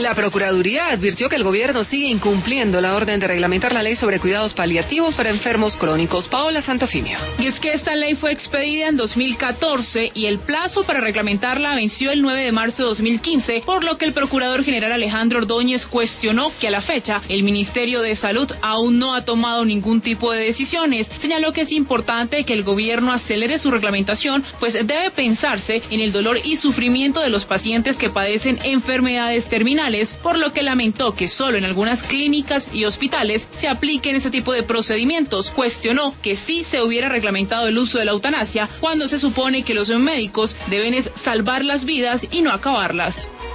La Procuraduría advirtió que el gobierno sigue incumpliendo la orden de reglamentar la ley sobre cuidados paliativos para enfermos crónicos. Paola Santofimio. Y es que esta ley fue expedida en 2014 y el plazo para reglamentarla venció el 9 de marzo de 2015, por lo que el Procurador General Alejandro Ordóñez cuestionó que a la fecha el Ministerio de Salud aún no ha tomado ningún tipo de decisiones. Señaló que es importante que el gobierno acelere su reglamentación, pues debe pensarse en el dolor y sufrimiento de los pacientes que padecen enfermedades terminales, por lo que lamentó que solo en algunas clínicas y hospitales se apliquen este tipo de procedimientos. Cuestionó que sí se hubiera reglamentado el uso de la eutanasia cuando se supone que los médicos deben salvar las vidas y no acabarlas.